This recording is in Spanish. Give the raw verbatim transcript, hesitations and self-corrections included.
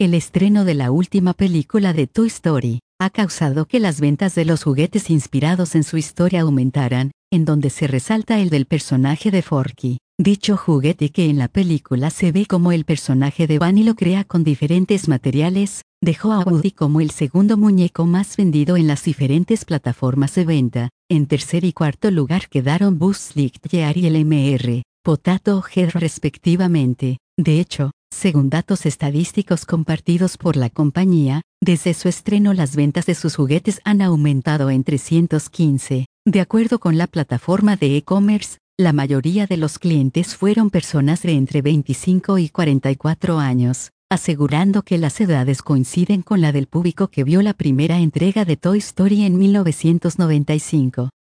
El estreno de la última película de Toy Story ha causado que las ventas de los juguetes inspirados en su historia aumentaran, en donde se resalta el del personaje de Forky. Dicho juguete, que en la película se ve como el personaje de Bunny lo crea con diferentes materiales, dejó a Woody como el segundo muñeco más vendido en las diferentes plataformas de venta. En tercer y cuarto lugar quedaron Buzz Lightyear y el M R Potato Head respectivamente. De hecho, según datos estadísticos compartidos por la compañía, desde su estreno las ventas de sus juguetes han aumentado en trescientos quince. De acuerdo con la plataforma de e-commerce, la mayoría de los clientes fueron personas de entre veinticinco y cuarenta y cuatro años, asegurando que las edades coinciden con la del público que vio la primera entrega de Toy Story en mil novecientos noventa y cinco.